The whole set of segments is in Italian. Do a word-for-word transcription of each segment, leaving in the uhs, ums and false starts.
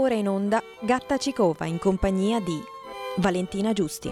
ora in onda Gatta Cicova in compagnia di Valentina Giusti.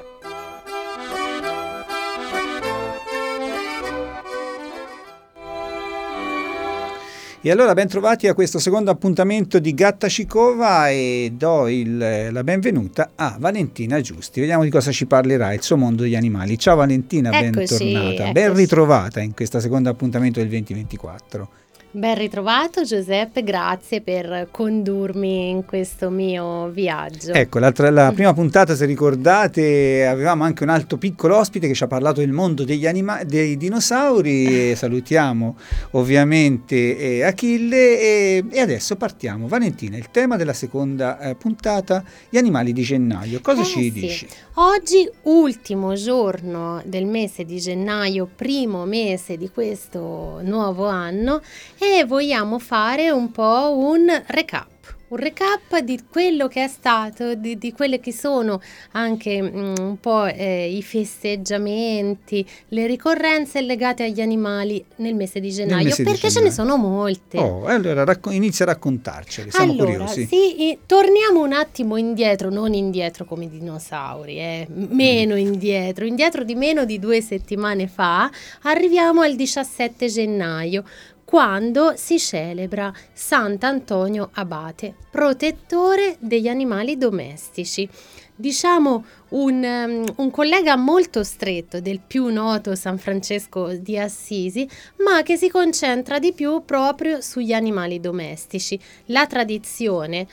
E allora ben trovati a questo secondo appuntamento di Gatta Cicova e do il, la benvenuta a Valentina Giusti. Vediamo di cosa ci parlerà, il suo mondo degli animali. Ciao Valentina, Eccoci, bentornata, eccoci. ben ritrovata in questo secondo appuntamento del duemilaventiquattro. Ben ritrovato Giuseppe, grazie per condurmi in questo mio viaggio. Ecco, l'altra, la prima puntata, se ricordate, avevamo anche un altro piccolo ospite che ci ha parlato del mondo degli anima- dei dinosauri. E salutiamo ovviamente eh, Achille e, e adesso partiamo. Valentina, il tema della seconda eh, puntata, gli animali di gennaio. Cosa Eh, ci sì. dici? Oggi, ultimo giorno del mese di gennaio, primo mese di questo nuovo anno, e vogliamo fare un po' un recap. Un recap di quello che è stato, di, di quelle che sono anche mm, un po' eh, i festeggiamenti, le ricorrenze legate agli animali nel mese di gennaio, mese di perché ce gennaio. ne sono molte. Oh, allora racco- inizia a raccontarceli, siamo Allora, curiosi. sì, e torniamo un attimo indietro, non indietro come i dinosauri, eh, meno indietro, indietro di meno di due settimane fa, arriviamo al diciassette gennaio, quando si celebra Sant'Antonio Abate, protettore degli animali domestici. Diciamo un, um, un collega molto stretto del più noto San Francesco di Assisi, ma che si concentra di più proprio sugli animali domestici. La tradizione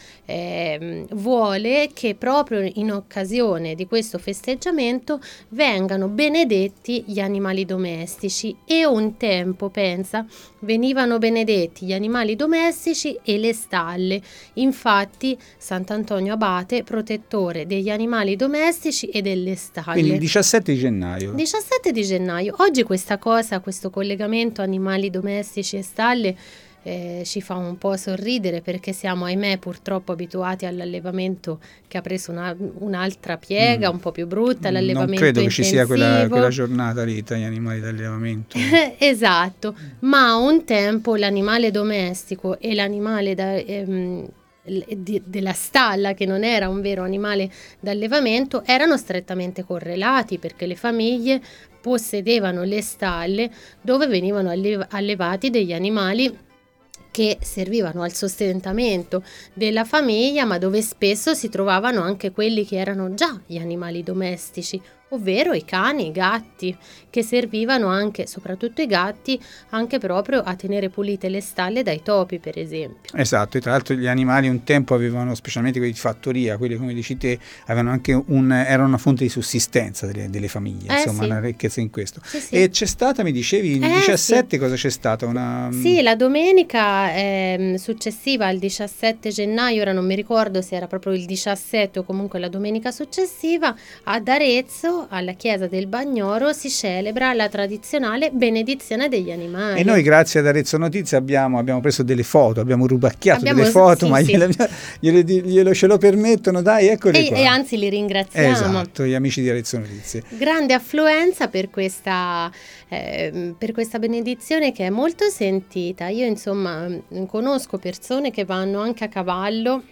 eh, vuole che proprio in occasione di questo festeggiamento vengano benedetti gli animali domestici, e un tempo, pensa, venivano benedetti gli animali domestici e le stalle. Infatti Sant'Antonio Abate, protettore degli animali domestici e delle stalle. Quindi il diciassette di gennaio. diciassette di gennaio. Oggi questa cosa, questo collegamento animali domestici e stalle eh, ci fa un po' sorridere, perché siamo, ahimè, purtroppo abituati all'allevamento che ha preso una, un'altra piega, Mm. un po' più brutta, Non l'allevamento credo che ci sia quella, intensivo. quella giornata lì tra gli animali d'allevamento. Esatto, ma un tempo l'animale domestico e l'animale da, ehm, l- di- della stalla, che non era un vero animale d'allevamento, erano strettamente correlati, perché le famiglie possedevano le stalle dove venivano alle- allevati degli animali che servivano al sostentamento della famiglia, ma dove spesso si trovavano anche quelli che erano già gli animali domestici, ovvero i cani, i gatti, che servivano anche, soprattutto i gatti, anche proprio a tenere pulite le stalle dai topi, per esempio. Esatto, e tra l'altro gli animali un tempo avevano, specialmente quelli di fattoria, quelli come dici te, avevano anche un, erano una fonte di sussistenza delle, delle famiglie, Eh, insomma, sì. una ricchezza in questo. Sì, sì. E c'è stata, mi dicevi, il Eh, diciassette, sì. cosa c'è stata? Una... Sì, la domenica ehm, successiva al diciassette gennaio, ora non mi ricordo se era proprio il diciassette o comunque la domenica successiva, ad Arezzo, alla chiesa del Bagnoro, si celebra la tradizionale benedizione degli animali. E noi grazie ad Arezzo Notizie abbiamo, abbiamo preso delle foto, abbiamo rubacchiato Abbiamo- delle foto, sì, ma sì. gliele, gliele, glielo ce lo permettono, dai, eccole E, qua. e anzi li ringraziamo. Esatto, gli amici di Arezzo Notizie. Grande affluenza per questa, eh, per questa benedizione, che è molto sentita. Io insomma mh, conosco persone che vanno anche a cavallo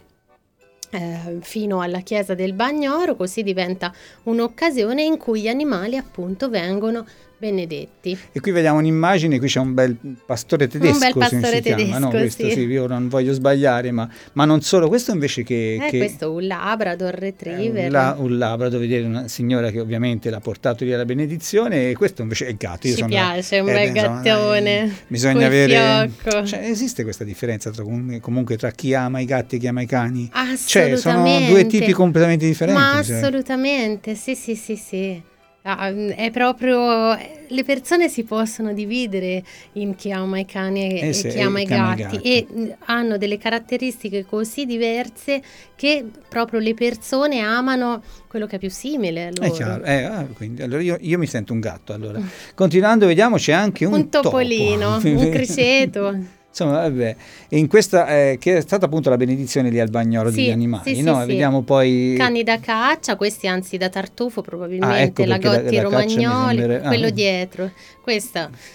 eh, fino alla chiesa del Bagnoro, così diventa un'occasione in cui gli animali appunto vengono benedetti. E qui vediamo un'immagine, qui c'è un bel pastore tedesco, Un bel si- pastore si chiama, tedesco, no? Questo sì. sì, io non voglio sbagliare, ma, ma non solo, questo invece che... Eh, che questo è un Labrador è Retriever. un, la, un Labrador, vedere una signora che ovviamente l'ha portato lì alla benedizione, e questo invece è il gatto. Io Ci sono- piace, è un eh, bel beh, insomma, gattone, dai, bisogna col avere... fiocco. Cioè, esiste questa differenza tra, comunque, comunque tra chi ama i gatti e chi ama i cani? Assolutamente. Cioè, sono due tipi completamente differenti. Ma mi sembra. assolutamente, sì, sì, sì, sì. Ah, è proprio, le persone si possono dividere in chi ama i cani e, Eh e sì, chi ama e i chi ama i gatti, gatti. e mh, hanno delle caratteristiche così diverse che proprio le persone amano quello che è più simile a È loro. chiaro, eh, ah, quindi, allora io, io mi sento un gatto. Allora. Continuando, vediamo, c'è anche un, Un topolino, topo. un criceto. Insomma, vabbè, e in questa eh, che è stata appunto la benedizione lì al Bagnoro Sì, degli animali, sì, no? sì, Vediamo sì. poi Cani da caccia, questi anzi da tartufo probabilmente, Ah, ecco la perché la- Gotti la caccia mi romagnoli, sembra- ah. quello dietro. Questa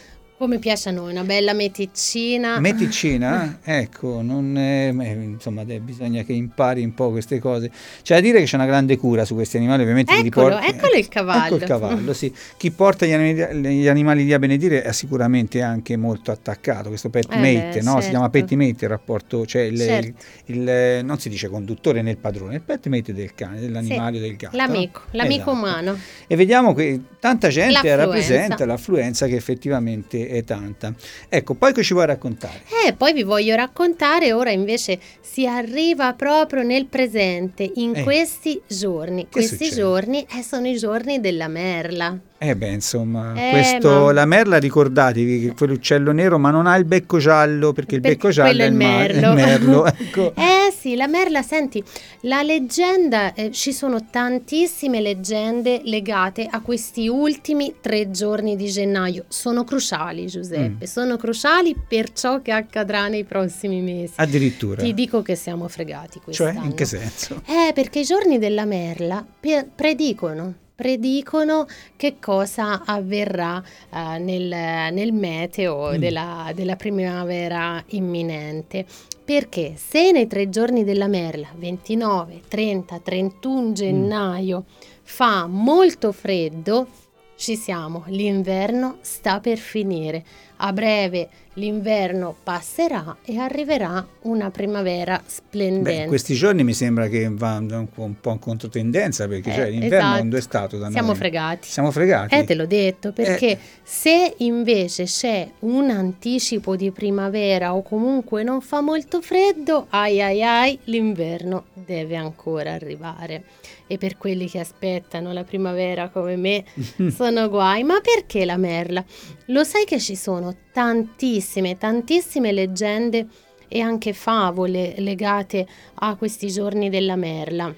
Come piace a noi, una bella meticina. Meticina, ecco, non è, insomma bisogna che impari un po' queste cose. C'è da dire che c'è una grande cura su questi animali, ovviamente. Eccolo, riporti, eccolo il cavallo. Ecco il cavallo, sì. Chi porta gli animali, gli animali lì a benedire è sicuramente anche molto attaccato, questo pet Eh mate, beh, no? certo. Si chiama pet mate il rapporto, cioè il, Certo. il, il, non si dice conduttore né il padrone, il pet mate del cane, dell'animale, Sì, del gatto. l'amico, no? l'amico Esatto. umano. E vediamo che tanta gente L'affluenza. rappresenta l'affluenza, che effettivamente è tanta. Ecco, poi che ci vuoi raccontare? Eh, poi vi voglio raccontare, ora invece si arriva proprio nel presente, in Eh. questi giorni. Che Questi succede? giorni eh, sono i giorni della merla. Eh beh, insomma, Eh, questo, ma- la merla, ricordatevi che quell'uccello nero, ma non ha il becco giallo, perché il Perché becco giallo quello è il, ma- è il merlo. Ecco. Eh sì, la merla, senti, la leggenda, eh, ci sono tantissime leggende legate a questi ultimi tre giorni di gennaio. Sono cruciali, Giuseppe, Mm. sono cruciali per ciò che accadrà nei prossimi mesi. Addirittura. Ti dico che siamo fregati quest'anno. Cioè, in che senso? Eh, perché i giorni della merla pe- predicono, predicono che cosa avverrà eh, nel, nel meteo Mm. della, della primavera imminente. Perché se nei tre giorni della merla, ventinove, trenta, trentuno gennaio, fa molto freddo, ci siamo, l'inverno sta per finire. A breve l'inverno passerà e arriverà una primavera splendente. Beh, questi giorni mi sembra che va un po', un po' in controtendenza, perché Eh, cioè, l'inverno esatto. quando è stato da Siamo noi? fregati. Siamo fregati. Eh, te l'ho detto, perché Eh. se invece c'è un anticipo di primavera o comunque non fa molto freddo, ai ai ai, l'inverno deve ancora arrivare. E per quelli che aspettano la primavera come me, sono guai. Ma perché la merla? Lo sai che ci sono tantissime, tantissime leggende e anche favole legate a questi giorni della merla.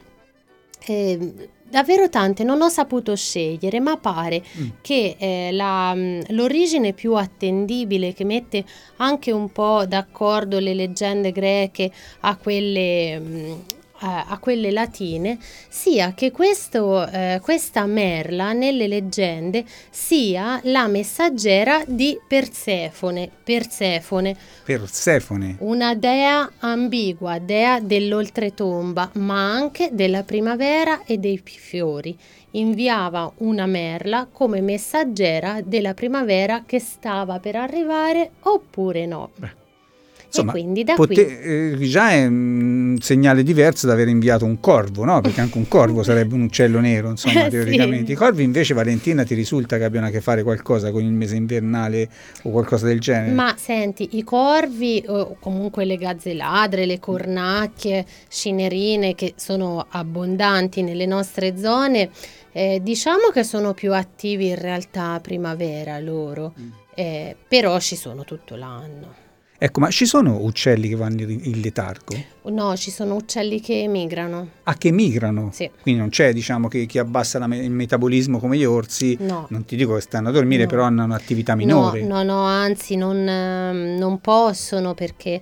Eh, davvero tante, non ho saputo scegliere, ma pare Mm. che eh, la, mh, l'origine più attendibile, che mette anche un po' d'accordo le leggende greche a quelle, mh, a, a quelle latine, sia che questo, eh, questa merla nelle leggende sia la messaggera di Persefone. Persefone, Persefone. una dea ambigua, dea dell'oltretomba, ma anche della primavera e dei fiori. Inviava una merla come messaggera della primavera che stava per arrivare oppure no. Beh. Insomma, e quindi da pote- qui eh, già è un segnale diverso da aver inviato un corvo, no? Perché anche un corvo sarebbe un uccello nero, insomma, Eh, teoricamente. sì. I corvi invece, Valentina, ti risulta che abbiano a che fare qualcosa con il mese invernale o qualcosa del genere? Ma senti, i corvi o comunque le gazzeladre, le cornacchie, scinerine che sono abbondanti nelle nostre zone, eh, diciamo che sono più attivi in realtà a primavera loro, Mm. eh, però ci sono tutto l'anno. Ecco, ma ci sono uccelli che vanno in in letargo? No, ci sono uccelli che emigrano. Ah, che migrano? Sì. Quindi non c'è, diciamo, che chi abbassa la me- il metabolismo come gli orsi, No. non ti dico che stanno a dormire, No. però hanno un'attività minore. No, no, no, anzi non, ehm, non possono perché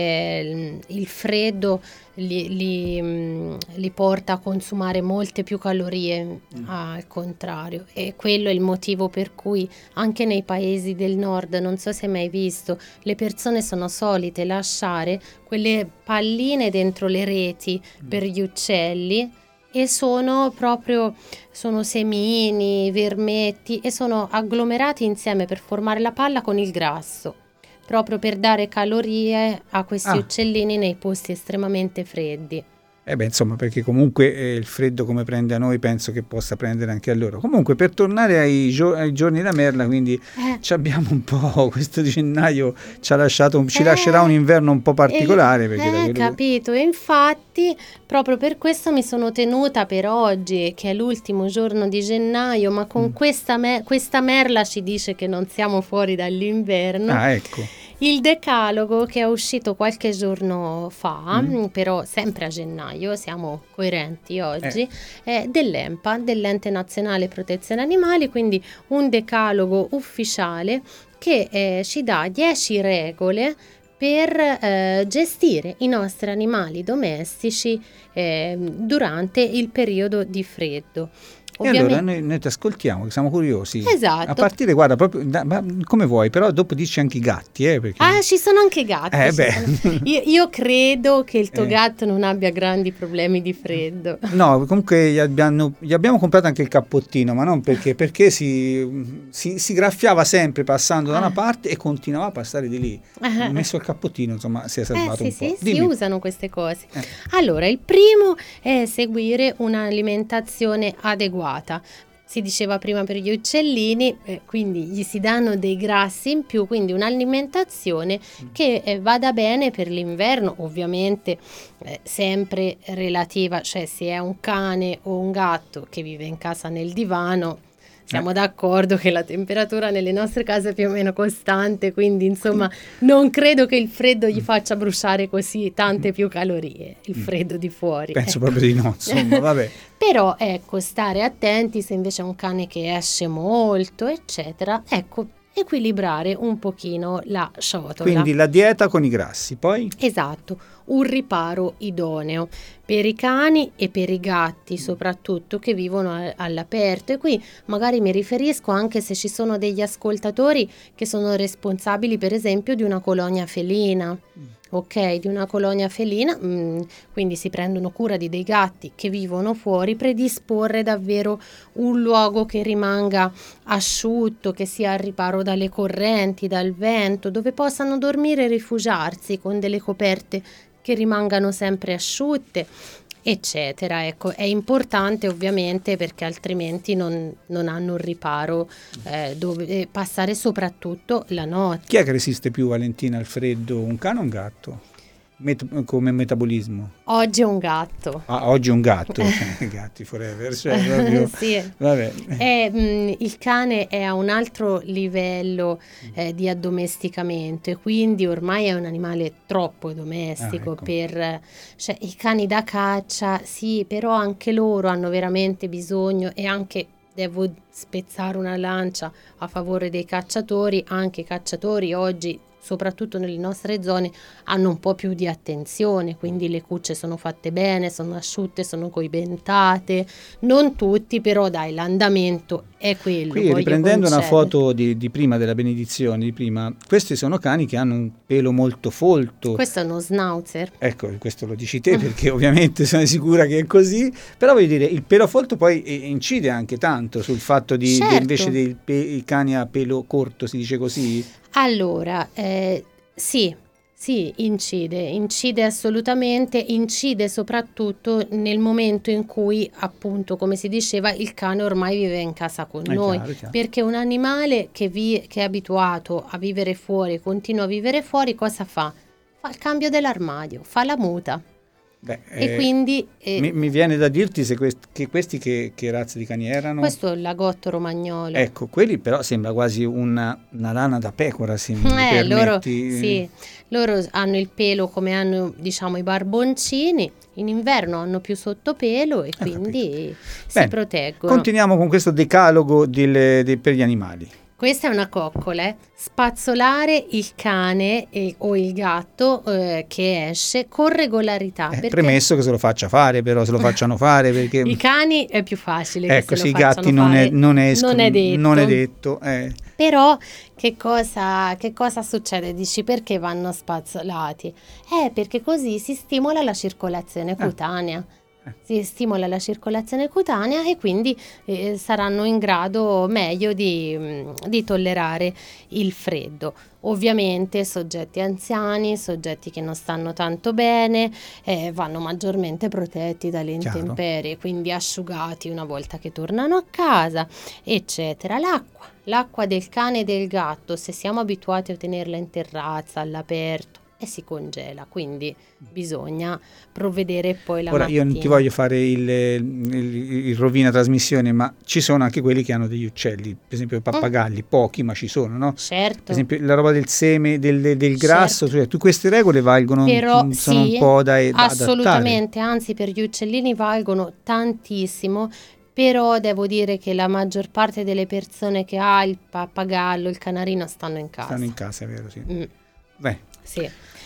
eh, il freddo li, li, mh, li porta a consumare molte più calorie, Mm. al contrario. E quello è il motivo per cui anche nei paesi del nord, non so se hai mai visto, le persone sono solite lasciare quelle palline dentro le reti Mm. per gli uccelli. E sono proprio, sono semini, vermetti e sono agglomerati insieme per formare la palla con il grasso, proprio per dare calorie a questi Ah. uccellini nei posti estremamente freddi. Eh beh, insomma, perché comunque eh, il freddo come prende a noi penso che possa prendere anche a loro. Comunque, per tornare ai, gio- ai giorni della merla, quindi Eh. ci abbiamo un po', questo gennaio ci ha lasciato, ci Eh, lascerà un inverno un po' particolare. Eh, perché da eh, quello che- capito, e infatti proprio per questo mi sono tenuta per oggi, che è l'ultimo giorno di gennaio, ma con Mm. questa, me- questa merla ci dice che non siamo fuori dall'inverno. Ah, ecco. Il decalogo che è uscito qualche giorno fa, Mm. però sempre a gennaio, siamo coerenti oggi, è dell'E M P A, dell'Ente Nazionale Protezione Animali, quindi un decalogo ufficiale che eh, ci dà dieci regole per eh, gestire i nostri animali domestici eh, durante il periodo di freddo. Ovviamente... E allora noi, noi ti ascoltiamo, che siamo curiosi. Esatto. A partire, guarda, proprio da, ma come vuoi, però dopo dici anche i gatti, eh, perché... Ah, ci sono anche gatti. Eh, ci beh. sono- Io, io credo che il tuo Eh. gatto non abbia grandi problemi di freddo. No, comunque gli abbiamo, gli abbiamo comprato anche il cappottino, ma non perché, perché si, si, si graffiava sempre passando da una Ah. parte e continuava a passare di lì. Ho messo il cappottino, insomma, si è Eh salvato sì, un po'. sì, si Dimmi. usano queste cose. Eh. Allora, il primo è seguire un'alimentazione adeguata. Si diceva prima per gli uccellini, eh, quindi gli si danno dei grassi in più, quindi un'alimentazione che eh, vada bene per l'inverno, ovviamente eh, sempre relativa, cioè se è un cane o un gatto che vive in casa nel divano, siamo Eh. d'accordo che la temperatura nelle nostre case è più o meno costante, quindi insomma non credo che il freddo gli faccia bruciare così tante più calorie, il freddo di fuori. Penso ecco. proprio di no, insomma, vabbè. Però ecco, stare attenti se invece è un cane che esce molto, eccetera, ecco, equilibrare un pochino la ciotola. Quindi la dieta con i grassi, poi? Esatto, un riparo idoneo per i cani e per i gatti soprattutto che vivono a- all'aperto, e qui magari mi riferisco anche se ci sono degli ascoltatori che sono responsabili per esempio di una colonia felina. Ok, di una colonia felina, mh, quindi si prendono cura di dei gatti che vivono fuori, predisporre davvero un luogo che rimanga asciutto, che sia al riparo dalle correnti, dal vento, dove possano dormire e rifugiarsi con delle coperte che rimangano sempre asciutte, eccetera. Ecco, è importante ovviamente perché altrimenti non, non hanno un riparo eh, dove eh, passare soprattutto la notte. Chi è che resiste più, Valentina, al freddo, un cane o un gatto? Met- come metabolismo? Oggi è un gatto. Ah, oggi un gatto, gatti forever, cioè proprio... Sì. Vabbè. È, mh, il cane è a un altro livello eh, di addomesticamento e quindi ormai è un animale troppo domestico. Ah, ecco. Per cioè, i cani da caccia, sì, però anche loro hanno veramente bisogno, e anche devo spezzare una lancia a favore dei cacciatori, anche i cacciatori oggi, soprattutto nelle nostre zone, hanno un po' più di attenzione, quindi le cucce sono fatte bene, sono asciutte, sono coibentate, non tutti, però dai, l'andamento è quello. Qui voglio riprendendo una concedere. foto di, di prima, della benedizione di prima, questi sono cani che hanno un pelo molto folto. Questo è uno schnauzer. Ecco, questo lo dici te perché ovviamente sono sicura che è così, però voglio dire, il pelo folto poi eh, incide anche tanto sul fatto di, Certo. di invece dei pe- i cani a pelo corto, si dice così? Allora, eh, sì, sì, incide, incide assolutamente, incide soprattutto nel momento in cui, appunto, come si diceva, il cane ormai vive in casa con È noi, chiaro, è chiaro. perché un animale che, vi- che è abituato a vivere fuori, continua a vivere fuori, cosa fa? Fa il cambio dell'armadio, fa la muta. Beh, E eh, quindi eh, mi, mi viene da dirti se quest- che questi che, che razze di cani erano? questo è il lagotto romagnolo. Ecco, quelli però sembra quasi una, una lana da pecora, se mi Eh, loro, permetti. sì, loro hanno il pelo come hanno, diciamo, i barboncini, in inverno hanno più sottopelo e quindi si Bene, proteggono. Continuiamo con questo decalogo del- de- per gli animali. Questa è una coccola, eh. Spazzolare il cane e- o il gatto eh, che esce con regolarità. Eh, perché premesso che se lo faccia fare, però se lo facciano fare perché... i cani è più facile che Ecco, se sì, lo i gatti facciano non è, fare. non è, Non è detto. non è detto, eh. Però che cosa, che cosa succede? Dici perché vanno spazzolati? Eh, perché così si stimola la circolazione cutanea. Eh. Si stimola la circolazione cutanea e quindi eh, saranno in grado meglio di, mh, di tollerare il freddo. Ovviamente soggetti anziani, soggetti che non stanno tanto bene, eh, vanno maggiormente protetti dalle Chiaro. intemperie, quindi asciugati una volta che tornano a casa, eccetera. L'acqua, l'acqua del cane e del gatto, se siamo abituati a tenerla in terrazza, all'aperto, e si congela, quindi bisogna provvedere poi la Ora mattina. io non ti voglio fare il, il, il rovina trasmissione, ma ci sono anche quelli che hanno degli uccelli, per esempio i pappagalli, pochi ma ci sono, no? Certo. Per esempio la roba del seme, del, del grasso, Certo. cioè, tu queste regole valgono, Però mh, sono sì, un po' da, da adattare. assolutamente, anzi per gli uccellini valgono tantissimo, però devo dire che la maggior parte delle persone che ha il pappagallo, il canarino stanno in casa. Stanno in casa, è vero, sì. Mm, Beh, sì.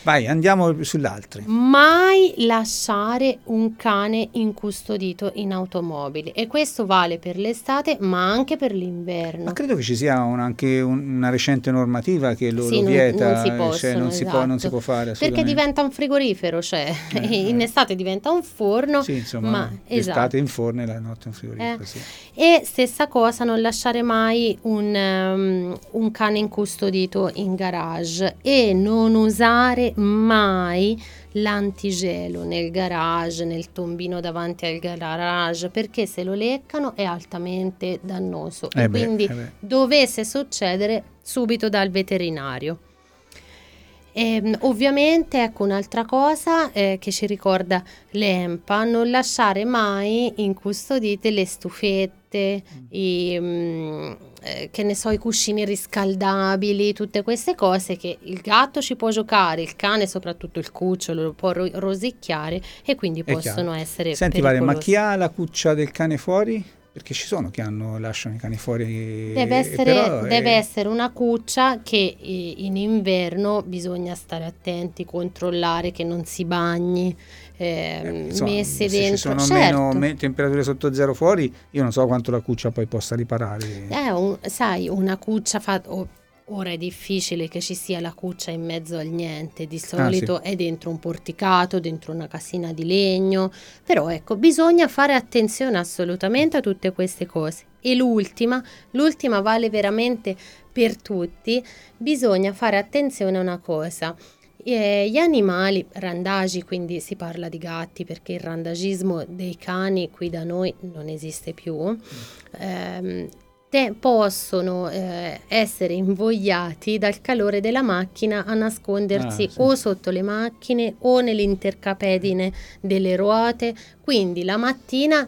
Vai, andiamo sull'altro. Mai lasciare un cane incustodito in automobile, e questo vale per l'estate ma anche per l'inverno. Ma credo che ci sia un, anche un, una recente normativa che lo, Sì, lo non- vieta, non si possono, cioè non, si può, non si esatto. può fare Perché assolutamente. diventa un frigorifero, cioè Eh, in eh. estate diventa un forno, Sì, insomma, ma l'estate esatto. in forno e la notte in frigorifero, Eh. sì. E stessa cosa, non lasciare mai un, um, un cane incustodito in garage, e non usare mai l'antigelo nel garage, nel tombino davanti al garage, perché se lo leccano è altamente dannoso, Eh e beh, quindi eh beh. dovesse succedere subito dal veterinario. E, ovviamente, ecco un'altra cosa eh, che ci ricorda l'EMPA: non lasciare mai incustodite le stufette, i, mm, eh, che ne so, i cuscini riscaldabili, tutte queste cose che il gatto ci può giocare, il cane, soprattutto il cucciolo, lo può ro- rosicchiare, e quindi È possono chiaro. essere Senti Vale, ma pericolosi. chi ha la cuccia del cane fuori? Perché ci sono che hanno, lasciano i cani fuori. Deve essere, però, deve eh, essere una cuccia che eh, in inverno bisogna stare attenti, controllare che non si bagni, eh, ehm, insomma, messi se dentro. ci sono certo. meno me- temperature sotto zero fuori, io non so quanto la cuccia poi possa riparare. Eh, un- sai, una cuccia fa... o- ora è difficile che ci sia la cuccia in mezzo al niente, di solito è dentro un porticato, dentro una casina di legno, però ecco, bisogna fare attenzione assolutamente a tutte queste cose. E l'ultima, l'ultima vale veramente per tutti: bisogna fare attenzione a una cosa. Eh, gli animali randagi, quindi si parla di gatti perché il randagismo dei cani qui da noi non esiste più, ehm, te- possono eh, essere invogliati dal calore della macchina a nascondersi Ah, sì. o sotto le macchine o nell'intercapedine delle ruote, quindi la mattina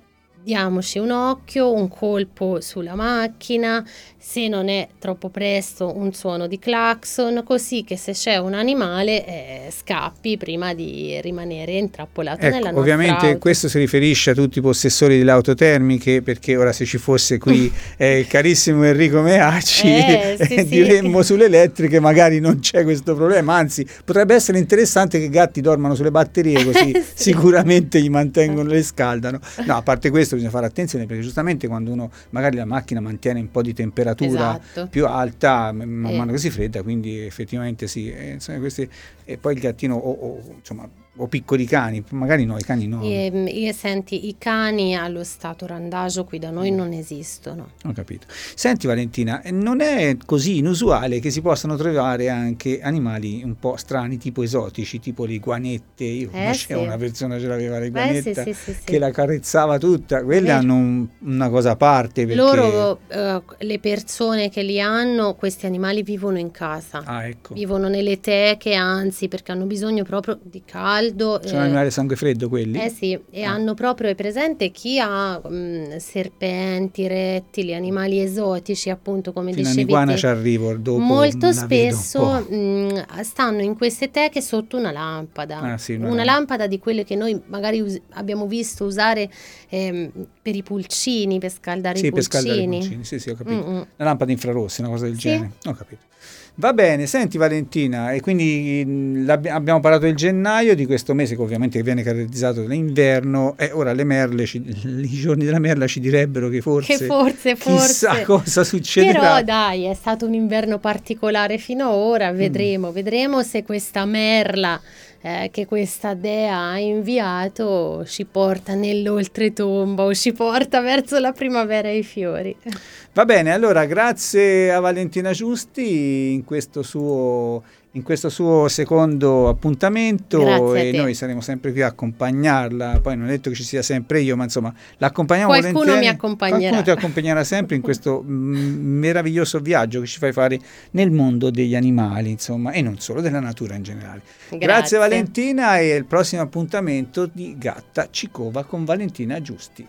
diamoci un occhio, un colpo sulla macchina, se non è troppo presto un suono di clacson, così che se c'è un animale eh, scappi prima di rimanere intrappolato nella Ecco, nostra ovviamente auto. questo si riferisce a tutti i possessori delle auto termiche, perché ora se ci fosse qui eh, il carissimo Enrico Meacci Eh, sì, sì. diremmo sulle elettriche magari non c'è questo problema, anzi potrebbe essere interessante che i gatti dormano sulle batterie, così Sì. sicuramente gli mantengono, le scaldano. No, a parte questo bisogna fare attenzione, perché giustamente quando uno magari la macchina mantiene un po' di temperatura Esatto. più alta man Eh. mano che si fredda, quindi effettivamente sì, eh, insomma, questi, e poi il gattino o, o, insomma, o piccoli cani, magari no, i cani no. E, e senti, i cani allo stato randagio qui da noi non esistono. Ho capito. Senti Valentina, non è così inusuale che si possano trovare anche animali un po' strani, tipo esotici, tipo le guanette. Io Eh, conoscevo sì. una persona che aveva le Beh, guanette, sì, sì, sì, sì. che la carezzava tutta. Quelle Vero. hanno un- una cosa a parte, perché... Loro, eh, le persone che li hanno, questi animali vivono in casa, Ah, ecco. vivono nelle teche, anzi, perché hanno bisogno proprio di caldo. Sono eh, animali a sangue freddo quelli? Eh sì, e Ah. hanno proprio, è presente chi ha mh, serpenti, rettili, animali esotici, appunto, come Fino dicevi all'iguana te. ci arrivo, dopo Molto la vedo un spesso po'. mh, stanno in queste teche sotto una lampada, Ah, sì, una una lampada. lampada di quelle che noi magari us- abbiamo visto usare ehm, per i pulcini, per scaldare Sì, i per scaldare i pulcini. pulcini, sì, sì, ho capito. Mm-mm. La lampada infrarossi, una cosa del Sì. genere. Ho capito. Va bene, senti Valentina, e quindi mh, l'abbi- abbiamo parlato del gennaio, di questo mese che ovviamente viene caratterizzato dall'inverno, e ora le merle, ci- i giorni della merla ci direbbero che forse, Che forse, chissà forse. cosa succederà. Però dai, è stato un inverno particolare fino ad ora, vedremo, vedremo se questa merla eh, che questa dea ha inviato ci porta nell'oltretomba o ci porta verso la primavera e i fiori. Va bene, allora grazie a Valentina Giusti in questo suo, in questo suo secondo appuntamento. Grazie a E te. noi saremo sempre qui a accompagnarla. Poi non è detto che ci sia sempre io, ma insomma l'accompagniamo Qualcuno volentieri. mi accompagnerà. Qualcuno ti accompagnerà sempre in questo mm, meraviglioso viaggio che ci fai fare nel mondo degli animali, insomma, e non solo, della natura in generale. Grazie, Grazie. Valentina, e il prossimo appuntamento di Gatta Cicova con Valentina Giusti.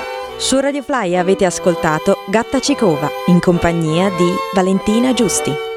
Su Radio Fly avete ascoltato Gatta Cicova in compagnia di Valentina Giusti.